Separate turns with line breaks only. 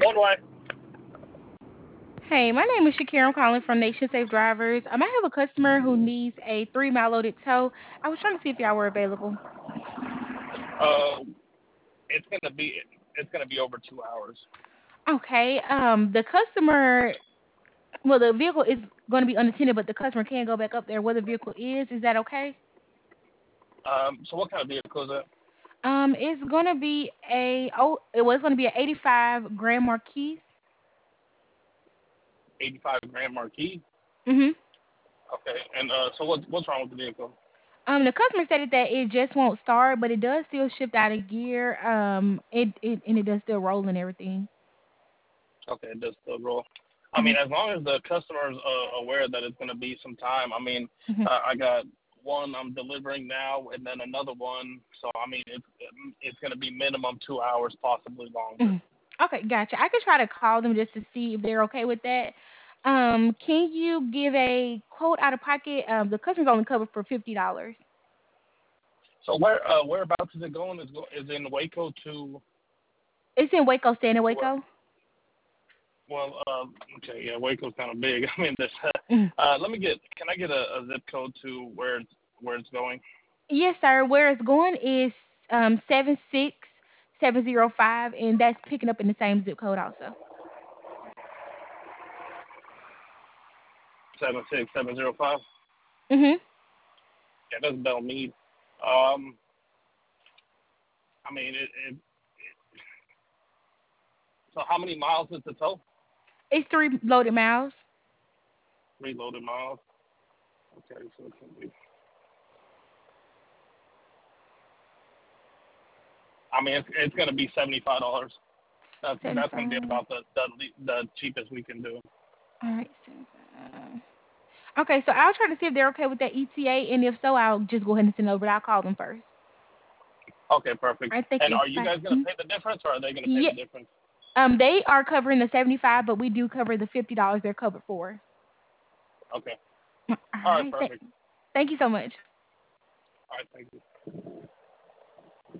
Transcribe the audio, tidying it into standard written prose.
Illinois.
Hey, my name is Shakira. I'm calling from Nation Safe Drivers. I have a customer who needs a 3 mile loaded tow. I was trying to see if y'all were available.
Uh, it's gonna be over 2 hours.
Okay. The customer, well, the vehicle is going to be unattended, but the customer can go back up there where the vehicle is. Is that okay?
So what kind of vehicle is it?
It's going to be it was going to be an 85 Grand Marquis.
85 Grand Marquis.
Mm-hmm.
Okay. And so what's wrong with the vehicle?
The customer stated that it just won't start, but it does still shift out of gear. And it does still roll and everything.
Okay, it does still roll. I
Mm-hmm.
mean, as long as the customer is aware that it's gonna be some time. I mean,
Mm-hmm.
I got one I'm delivering now, and then another one. So I mean, it's gonna be minimum 2 hours, possibly longer.
Mhm. Okay, gotcha. I could try to call them just to see if they're okay with that. Can you give a quote out of pocket? The customer's only covered for $50.
So whereabouts is it going? Is in Waco
It's in Waco, staying in
to where?
Waco.
Well, okay, yeah, Waco's kind of big. I mean, this.
Mhm.
Let me get. Can I get a zip code to where it's going?
Yes, sir. Where it's going is 76705, and that's picking up in the same zip code also.
76705.
Mm-hmm.
Yeah, that's Belmead. Um, I mean, so how many miles is the tow?
It's 3 loaded miles.
Reloaded miles. Okay, so it's gonna be. I mean, it's gonna be $75. That's gonna be
75.
about the cheapest we can do.
All right, 75. Okay, so I'll try to see if they're okay with that ETA, and if so, I'll just go ahead and send it over. But I'll call them first.
Okay, perfect.
All right, thank
And
you.
are you
Bye.
guys gonna pay the difference, or are they gonna pay
Yeah.
the difference?
They are covering the 75, but we do cover the $50 they're covered for.
Okay.
All
All right,
right.
perfect.
Thank you so much.
All right, thank you.